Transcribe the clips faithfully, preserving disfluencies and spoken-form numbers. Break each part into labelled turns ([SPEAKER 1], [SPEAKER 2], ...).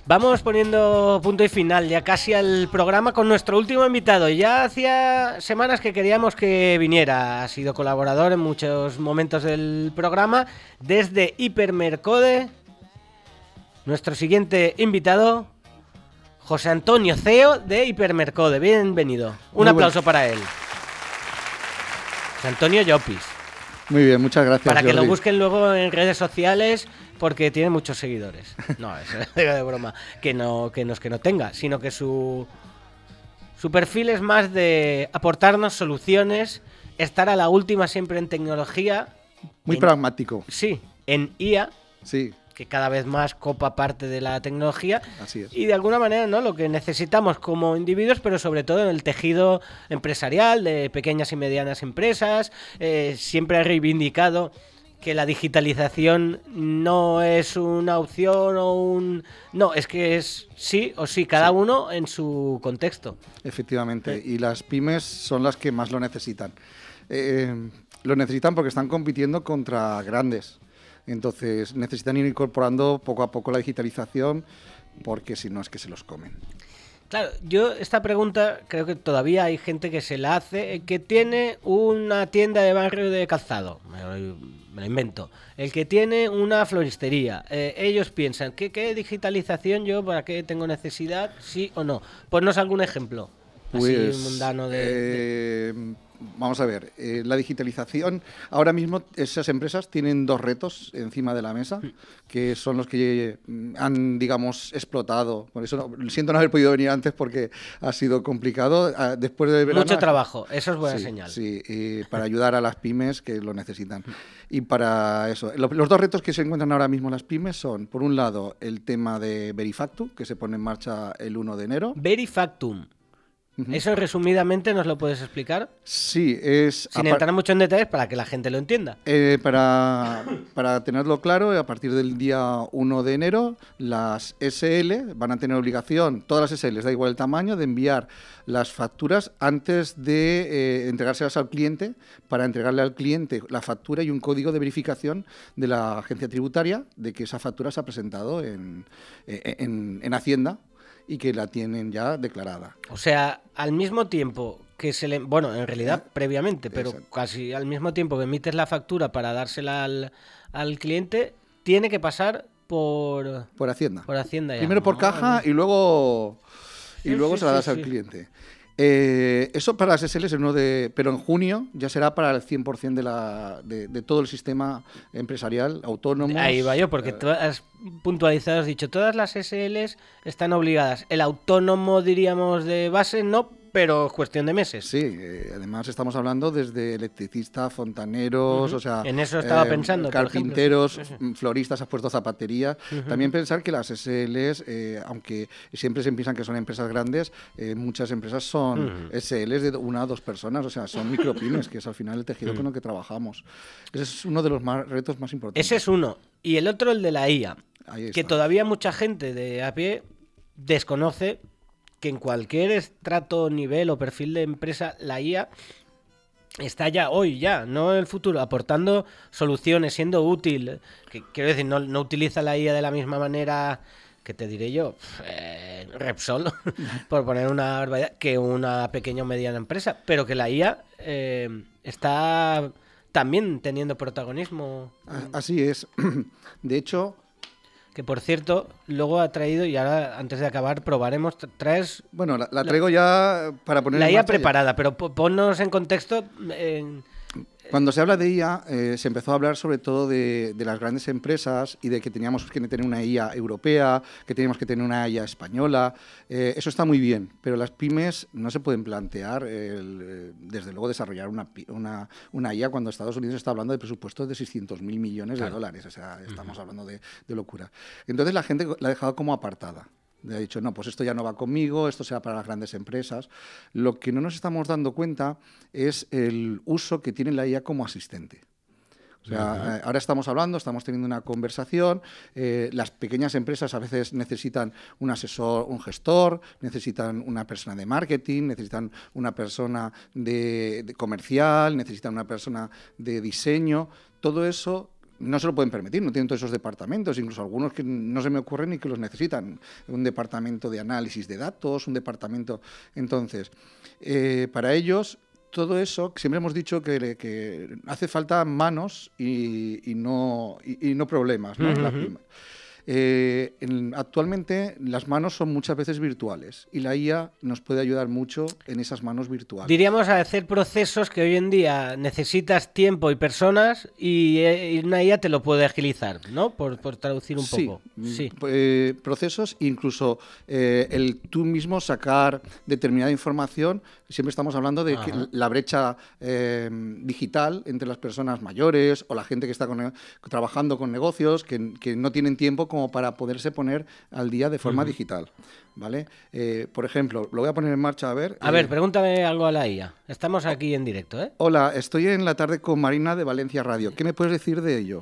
[SPEAKER 1] Vamos poniendo punto y final ya casi al programa con nuestro último invitado. Ya hacía semanas que queríamos que viniera. Ha sido colaborador en muchos momentos del programa. Desde Hipermercode, nuestro siguiente invitado, José Antonio, C E O de Hipermercode. Bienvenido. Un
[SPEAKER 2] Muy
[SPEAKER 1] aplauso
[SPEAKER 2] bueno.
[SPEAKER 1] para él. José Antonio Llopis.
[SPEAKER 2] Muy bien, muchas gracias.
[SPEAKER 1] Para que
[SPEAKER 2] Jordi.
[SPEAKER 1] lo busquen luego en redes sociales, porque tiene muchos seguidores. No, eso es de broma. Que no, que no es que no tenga, sino que su, su perfil es más de aportarnos soluciones, estar a la última siempre en tecnología.
[SPEAKER 2] Muy
[SPEAKER 1] en,
[SPEAKER 2] pragmático.
[SPEAKER 1] Sí, en I A,
[SPEAKER 2] Sí,
[SPEAKER 1] que cada vez más copa parte de la tecnología.
[SPEAKER 2] así es.
[SPEAKER 1] Y de alguna manera, ¿no? Lo que necesitamos como individuos, pero sobre todo en el tejido empresarial de pequeñas y medianas empresas. Eh, siempre ha reivindicado que la digitalización no es una opción o un... No, es que es sí o sí, cada
[SPEAKER 2] Sí.
[SPEAKER 1] uno en su contexto.
[SPEAKER 2] Efectivamente.
[SPEAKER 1] Sí.
[SPEAKER 2] Y las pymes son las que más lo necesitan. Eh, lo necesitan porque están compitiendo contra grandes. Entonces necesitan ir incorporando poco a poco la digitalización, porque si no es que se los comen.
[SPEAKER 1] Claro, yo esta pregunta creo que todavía hay gente que se la hace, el que tiene una tienda de barrio de calzado, me lo, me lo invento, el que tiene una floristería, eh, ellos piensan, ¿qué, ¿qué digitalización yo, para qué tengo necesidad, sí o no? Ponnos algún ejemplo,
[SPEAKER 2] Pues,
[SPEAKER 1] así mundano de...
[SPEAKER 2] eh, de... Vamos a ver, eh, la digitalización, ahora mismo esas empresas tienen dos retos encima de la mesa, que son los que mm, han, digamos, explotado. Por eso no, siento no haber podido venir antes porque ha sido complicado. Ah, después del verano,
[SPEAKER 1] Mucho trabajo, eso es buena
[SPEAKER 2] sí,
[SPEAKER 1] señal.
[SPEAKER 2] Sí, y para ayudar a las pymes que lo necesitan. Y para eso, lo- los dos retos que se encuentran ahora mismo las pymes son, por un lado, el tema de Verifactu, que se pone en marcha el uno de enero.
[SPEAKER 1] Verifactum,
[SPEAKER 2] Ujú.
[SPEAKER 1] eso resumidamente nos lo puedes explicar,
[SPEAKER 2] Sí, es...
[SPEAKER 1] sin
[SPEAKER 2] apar-
[SPEAKER 1] entrar mucho en detalles para que la gente lo entienda.
[SPEAKER 2] Eh, para, para tenerlo claro, a partir del día uno de enero, las S L van a tener obligación, todas las S Ls, da igual el tamaño, de enviar las facturas antes de eh, entregárselas al cliente, para entregarle al cliente la factura y un código de verificación de la agencia tributaria de que esa factura se ha presentado en, eh, en, en Hacienda y que la tienen ya declarada.
[SPEAKER 1] O sea, al mismo tiempo que se le... Bueno, en realidad previamente, pero
[SPEAKER 2] Exacto.
[SPEAKER 1] casi al mismo tiempo que emites la factura para dársela al, al cliente, tiene que pasar por,
[SPEAKER 2] Por Hacienda.
[SPEAKER 1] por Hacienda ya.
[SPEAKER 2] Primero por
[SPEAKER 1] Madre
[SPEAKER 2] caja
[SPEAKER 1] mía.
[SPEAKER 2] y luego, y
[SPEAKER 1] Sí,
[SPEAKER 2] luego
[SPEAKER 1] sí,
[SPEAKER 2] se la
[SPEAKER 1] sí,
[SPEAKER 2] das al
[SPEAKER 1] sí.
[SPEAKER 2] cliente. Eh, eso para las S Ls es uno de... Pero en junio ya será para el cien por ciento de, la, de, de todo el sistema empresarial, autónomo.
[SPEAKER 1] Ahí va yo, porque
[SPEAKER 2] eh,
[SPEAKER 1] tú has puntualizado, has dicho, todas las S Ls están obligadas. El autónomo, diríamos, de base, no, pero es cuestión de meses.
[SPEAKER 2] Sí, eh, además estamos hablando desde electricistas, fontaneros,
[SPEAKER 1] Ujú.
[SPEAKER 2] o sea...
[SPEAKER 1] En eso estaba pensando, por ejemplo.
[SPEAKER 2] Carpinteros,
[SPEAKER 1] Sí, sí.
[SPEAKER 2] mm, floristas, has puesto zapatería.
[SPEAKER 1] Ujú.
[SPEAKER 2] También pensar que las S Ls, eh, aunque siempre se piensan que son empresas grandes, eh, muchas empresas son
[SPEAKER 1] Ujú.
[SPEAKER 2] S Ls de una o dos personas, o sea, son micropymes, que es al final el tejido con el que trabajamos. Ese es uno de los más, retos más importantes.
[SPEAKER 1] Ese es uno. Y el otro, el de la I A.
[SPEAKER 2] Ahí
[SPEAKER 1] Que
[SPEAKER 2] está.
[SPEAKER 1] todavía mucha gente de a pie desconoce que en cualquier estrato, nivel o perfil de empresa, la I A está ya hoy, ya, no en el futuro, aportando soluciones, siendo útil. Que, quiero decir, no, no utiliza la I A de la misma manera, que te diré yo, eh, Repsol, por poner una barbaridad, que una pequeña o mediana empresa, pero que la I A eh, está también teniendo protagonismo.
[SPEAKER 2] A- Así es. De hecho,
[SPEAKER 1] Que por cierto, luego ha traído, y ahora antes de acabar probaremos, tra- traes
[SPEAKER 2] bueno, la, la traigo ya para poner
[SPEAKER 1] la
[SPEAKER 2] en
[SPEAKER 1] I A
[SPEAKER 2] marcha ya.
[SPEAKER 1] preparada, pero po- ponnos en contexto. en-
[SPEAKER 2] Cuando se habla de I A, eh, se empezó a hablar sobre todo de, de las grandes empresas y de que teníamos que tener una I A europea, que teníamos que tener una I A española. Eh, eso está muy bien, pero las pymes no se pueden plantear, el, eh, desde luego, desarrollar una, pi- una, una I A cuando Estados Unidos está hablando de presupuestos de seiscientos mil millones
[SPEAKER 1] Claro.
[SPEAKER 2] de dólares. O sea, estamos uh-huh. hablando de, de locura. Entonces la gente la ha dejado como apartada. Le ha dicho, no, pues esto ya no va conmigo, esto será para las grandes empresas. Lo que no nos estamos dando cuenta es el uso que tiene la I A como asistente. O sea, uh-huh. eh, ahora estamos hablando, estamos teniendo una conversación, eh, las pequeñas empresas a veces necesitan un asesor, un gestor, necesitan una persona de marketing, necesitan una persona de, de comercial, necesitan una persona de diseño. Todo eso no se lo pueden permitir, no tienen todos esos departamentos, incluso algunos que no se me ocurren ni que los necesitan. Un departamento de análisis de datos, un departamento... Entonces, eh, para ellos... Todo eso, siempre hemos dicho que, que hace falta manos y, y, no, y, y no problemas, ¿no? Uh-huh. La pyme. Eh, en, actualmente las manos son muchas veces virtuales y la I A nos puede ayudar mucho en esas manos virtuales.
[SPEAKER 1] Diríamos a hacer procesos que hoy en día necesitas tiempo y personas y, y una I A te lo puede agilizar, ¿no? Por, por traducir un
[SPEAKER 2] sí,
[SPEAKER 1] poco. Sí,
[SPEAKER 2] eh, procesos, incluso eh, el tú mismo sacar determinada información. Siempre estamos hablando de que la brecha eh, digital entre las personas mayores o la gente que está con, trabajando con negocios que, que no tienen tiempo como para poderse poner al día de forma uh-huh. digital, ¿vale? Eh, por ejemplo, lo voy a poner en marcha, a ver.
[SPEAKER 1] A
[SPEAKER 2] eh,
[SPEAKER 1] ver, pregúntame algo a la I A. Estamos aquí en directo, ¿eh?
[SPEAKER 2] Hola, estoy en la tarde con Marina de Valencia Radio. ¿Qué me puedes decir de ello?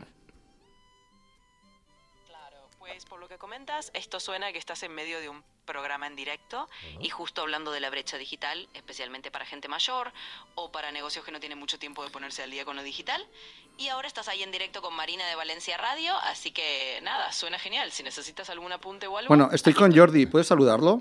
[SPEAKER 3] Claro, pues por lo que comentas, esto suena que estás en medio de un programa en directo uh-huh. y justo hablando de la brecha digital, especialmente para gente mayor o para negocios que no tienen mucho tiempo de ponerse al día con lo digital. Y ahora estás ahí en directo con Marina de Valencia Radio, así que nada, suena genial. Si necesitas algún apunte o algo...
[SPEAKER 2] Bueno, estoy con Jordi, ¿puedes saludarlo?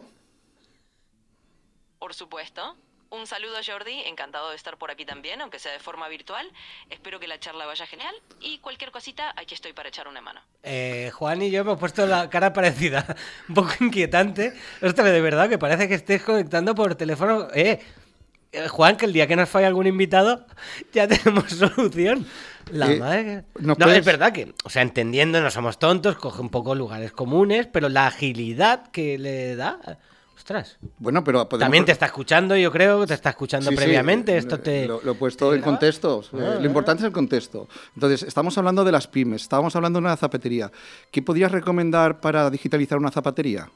[SPEAKER 3] Por supuesto. Un saludo, Jordi, encantado de estar por aquí también, aunque sea de forma virtual. Espero que la charla vaya genial y cualquier cosita, aquí estoy para echar una mano.
[SPEAKER 1] Eh, Juan y yo hemos puesto la cara parecida, un poco inquietante. Ostras, de verdad, que parece que estés conectando por teléfono. Eh, Juan, que el día que nos falle algún invitado, ya tenemos solución. La eh, madre... No, puedes... es verdad que, o sea, entendiendo, no somos tontos, coge un poco lugares comunes, pero la agilidad que le da... Ostras.
[SPEAKER 2] Bueno, pero podemos...
[SPEAKER 1] También te está escuchando, yo creo, te está escuchando sí, previamente. Sí, Esto te...
[SPEAKER 2] Lo, lo he puesto en contexto. Ah, lo importante es el contexto. Entonces, estamos hablando de las pymes, estábamos hablando de una zapatería. ¿Qué podrías recomendar para digitalizar una zapatería?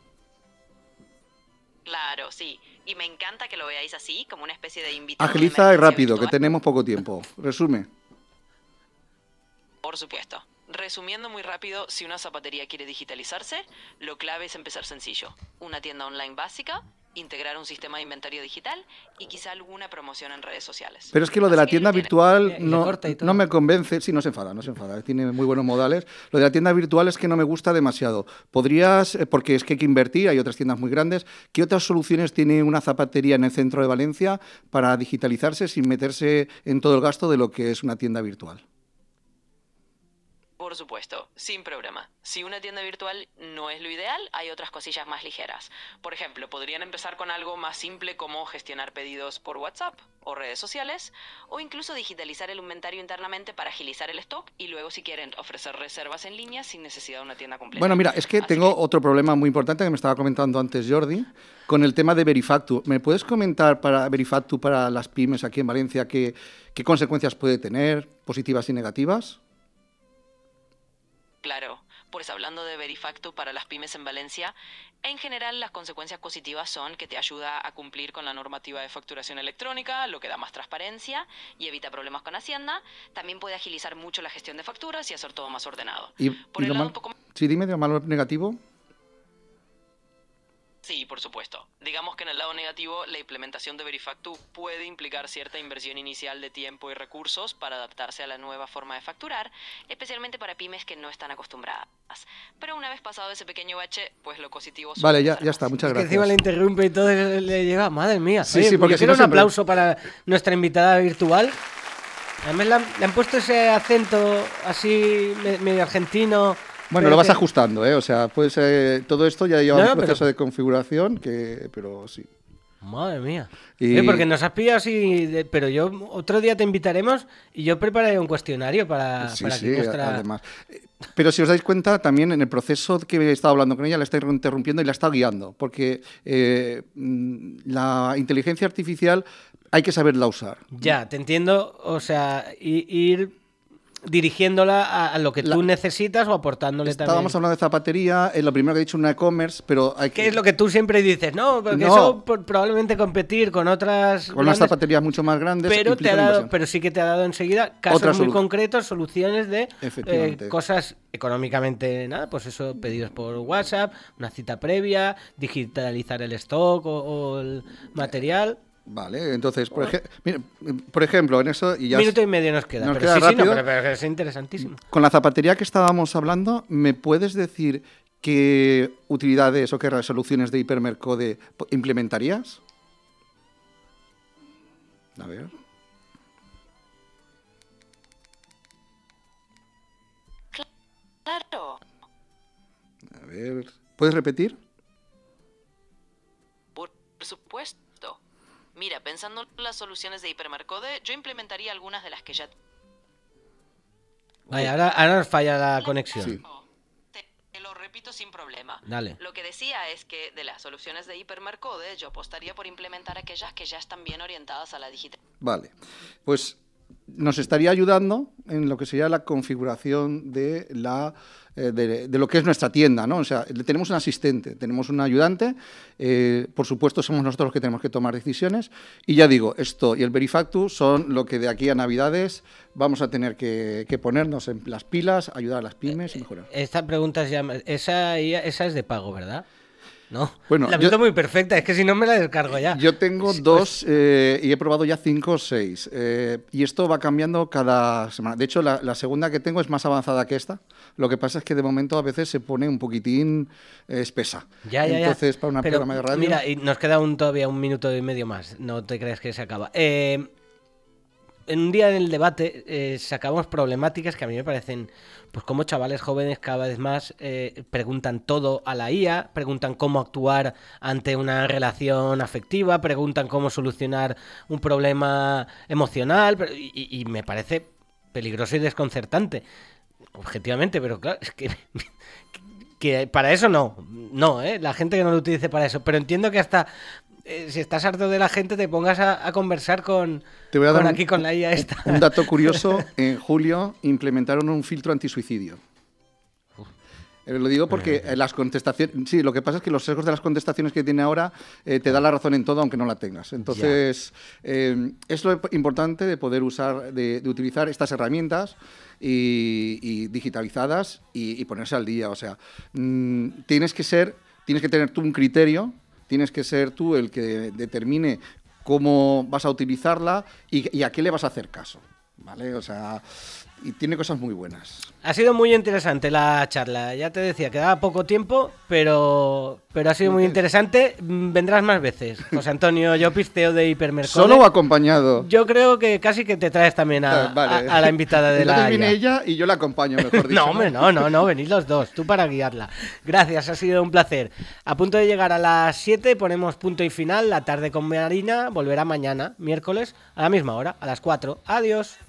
[SPEAKER 3] Claro, sí. Y me encanta que lo veáis así, como una especie de invitado.
[SPEAKER 2] Agiliza y rápido, virtual. Que tenemos poco tiempo. Resume.
[SPEAKER 3] Por supuesto. Resumiendo muy rápido, si una zapatería quiere digitalizarse, lo clave es empezar sencillo. Una tienda online básica, integrar un sistema de inventario digital y quizá alguna promoción en redes sociales.
[SPEAKER 2] Pero es que lo de la tienda virtual no, no me convence. Sí, no se enfada, no se enfada. Tiene muy buenos modales. Lo de la tienda virtual es que no me gusta demasiado. Podrías, porque es que hay que invertir, hay otras tiendas muy grandes. ¿Qué otras soluciones tiene una zapatería en el centro de Valencia para digitalizarse sin meterse en todo el gasto de lo que es una tienda virtual?
[SPEAKER 3] Por supuesto, sin problema. Si una tienda virtual no es lo ideal, hay otras cosillas más ligeras. Por ejemplo, podrían empezar con algo más simple como gestionar pedidos por WhatsApp o redes sociales, o incluso digitalizar el inventario internamente para agilizar el stock y luego, si quieren, ofrecer reservas en línea sin necesidad de una tienda completa.
[SPEAKER 2] Bueno, mira, es que Así tengo que... otro problema muy importante que me estaba comentando antes Jordi, con el tema de Verifactu. ¿Me puedes comentar para Verifactu, para las pymes aquí en Valencia, qué, qué consecuencias puede tener, positivas y negativas?
[SPEAKER 3] Claro, pues hablando de Verifactu para las pymes en Valencia, en general las consecuencias positivas son que te ayuda a cumplir con la normativa de facturación electrónica, lo que da más transparencia y evita problemas con Hacienda. También puede agilizar mucho la gestión de facturas y hacer todo más ordenado.
[SPEAKER 2] ¿Y,
[SPEAKER 3] Por
[SPEAKER 2] y
[SPEAKER 3] el
[SPEAKER 2] lo
[SPEAKER 3] lado
[SPEAKER 2] mal...
[SPEAKER 3] un poco...
[SPEAKER 2] Sí, dime, de lo malo negativo.
[SPEAKER 3] Sí, por supuesto. Digamos que en el lado negativo, la implementación de Verifactu puede implicar cierta inversión inicial de tiempo y recursos para adaptarse a la nueva forma de facturar, especialmente para pymes que no están acostumbradas. Pero una vez pasado ese pequeño bache, pues lo positivo...
[SPEAKER 2] Vale, ya, ya está, muchas
[SPEAKER 1] es
[SPEAKER 2] gracias.
[SPEAKER 1] Que encima le interrumpe y todo le lleva, madre mía.
[SPEAKER 2] Sí,
[SPEAKER 1] Oye,
[SPEAKER 2] sí, porque
[SPEAKER 1] yo
[SPEAKER 2] si
[SPEAKER 1] quiero
[SPEAKER 2] no
[SPEAKER 1] un
[SPEAKER 2] siempre...
[SPEAKER 1] aplauso para nuestra invitada virtual. Además le han, le han puesto ese acento así medio argentino...
[SPEAKER 2] Bueno, lo vas ajustando, ¿eh? O sea, pues eh, todo esto ya lleva no, un proceso pero... de configuración, que, pero sí.
[SPEAKER 1] Madre mía.
[SPEAKER 2] Y...
[SPEAKER 1] Eh, porque nos has pillado así, de... pero yo otro día te invitaremos y yo prepararé un cuestionario para,
[SPEAKER 2] sí,
[SPEAKER 1] para
[SPEAKER 2] sí,
[SPEAKER 1] que nuestra...
[SPEAKER 2] además. Pero si os dais cuenta, también en el proceso que he estado hablando con ella, la estoy interrumpiendo y la está guiando, porque eh, la inteligencia artificial hay que saberla usar.
[SPEAKER 1] Ya, te entiendo, o sea, ir... dirigiéndola a, a lo que tú la, necesitas o aportándole
[SPEAKER 2] estábamos
[SPEAKER 1] también.
[SPEAKER 2] Estábamos hablando de zapatería, es lo primero que he dicho, un e-commerce, pero hay que...
[SPEAKER 1] ¿Qué es lo que tú siempre dices? No, porque
[SPEAKER 2] no,
[SPEAKER 1] eso por, probablemente competir con otras...
[SPEAKER 2] Con grandes, unas zapaterías mucho más grandes...
[SPEAKER 1] Pero, te ha dado, pero sí que te ha dado enseguida casos Otra muy solu- concretos, soluciones de eh, cosas económicamente, nada, pues eso, pedidos por WhatsApp, una cita previa, digitalizar el stock o, o el material...
[SPEAKER 2] Vale, entonces, por, ej mira, por ejemplo, en eso... Y ya
[SPEAKER 1] Minuto y medio nos queda.
[SPEAKER 2] Nos
[SPEAKER 1] pero
[SPEAKER 2] queda
[SPEAKER 1] sí,
[SPEAKER 2] rápido.
[SPEAKER 1] sí, no, pero, pero es interesantísimo.
[SPEAKER 2] Con la zapatería que estábamos hablando, ¿me puedes decir qué utilidades o qué resoluciones de Hypermercode implementarías? A ver...
[SPEAKER 3] Claro.
[SPEAKER 2] A ver... ¿Puedes repetir?
[SPEAKER 3] Por supuesto. Mira, pensando en las soluciones de Hypermercode, yo implementaría algunas de las que ya...
[SPEAKER 1] Vaya, ahora, ahora nos falla la conexión.
[SPEAKER 2] Sí.
[SPEAKER 3] Te, te lo repito sin problema.
[SPEAKER 1] Dale.
[SPEAKER 3] Lo que decía es que de las soluciones de Hypermercode, yo apostaría por implementar aquellas que ya están bien orientadas a la digital.
[SPEAKER 2] Vale, pues nos estaría ayudando en lo que sería la configuración de, la, eh, de, de lo que es nuestra tienda, ¿no? O sea, tenemos un asistente, tenemos un ayudante, eh, por supuesto somos nosotros los que tenemos que tomar decisiones, y ya digo, esto y el Verifactus son lo que de aquí a Navidades vamos a tener que, que ponernos en las pilas, ayudar a las pymes y mejorar.
[SPEAKER 1] Esta pregunta es ya... Esa, esa es de pago, ¿verdad? No,
[SPEAKER 2] Bueno,
[SPEAKER 1] la
[SPEAKER 2] yo-
[SPEAKER 1] veo muy perfecta, es que si no me la descargo ya.
[SPEAKER 2] Yo tengo dos eh, y he probado ya cinco o seis. Eh, y esto va cambiando cada semana. De hecho, la, la segunda que tengo es más avanzada que esta. Lo que pasa es que de momento a veces se pone un poquitín eh, espesa.
[SPEAKER 1] Ya, ya, ya.
[SPEAKER 2] Entonces, para un
[SPEAKER 1] Pero,
[SPEAKER 2] programa de radio...
[SPEAKER 1] Mira, y nos queda un, todavía un minuto y medio más. No te creas que se acaba. Eh, en un día en el debate eh, sacamos problemáticas que a mí me parecen, pues como chavales jóvenes cada vez más eh, preguntan todo a la I A, preguntan cómo actuar ante una relación afectiva, preguntan cómo solucionar un problema emocional, pero- y, y- y me parece peligroso y desconcertante, objetivamente, pero claro, es que... que para eso no, no, ¿eh? La gente que no lo utilice para eso, pero entiendo que hasta eh, si estás harto de la gente te pongas a, a conversar con,
[SPEAKER 2] Te voy a dar
[SPEAKER 1] con
[SPEAKER 2] un-
[SPEAKER 1] aquí con la I A esta.
[SPEAKER 2] Un dato curioso, en julio implementaron un filtro antisuicidio. Eh, Lo digo porque eh, las contestaciones... Sí, lo que pasa es que los sesgos de las contestaciones que tiene ahora eh, te da la razón en todo, aunque no la tengas. Entonces, eh, es lo importante de poder usar, de, de utilizar estas herramientas y, y digitalizadas y, y ponerse al día. O sea, mm, tienes que ser, tienes que tener tú un criterio, tienes que ser tú el que determine cómo vas a utilizarla y, y a qué le vas a hacer caso, ¿vale? O sea, y tiene cosas muy buenas.
[SPEAKER 1] Ha sido muy interesante la charla. Ya te decía, quedaba poco tiempo, pero, pero ha sido muy interesante. Mm, Vendrás más veces. José Antonio Llopis, C E O de Hypermercode.
[SPEAKER 2] ¿Solo o acompañado?
[SPEAKER 1] Yo creo que casi que te traes también a,
[SPEAKER 2] Ah, vale.
[SPEAKER 1] a- a la invitada de
[SPEAKER 2] Entonces
[SPEAKER 1] la
[SPEAKER 2] viene
[SPEAKER 1] I A.
[SPEAKER 2] ella y yo la acompaño, mejor dicho.
[SPEAKER 1] No, hombre, no, no, no, venid los dos, tú para guiarla. Gracias, ha sido un placer. A punto de llegar a las siete, ponemos punto y final. La tarde con Marina volverá mañana, miércoles, a la misma hora, a las cuatro. Adiós.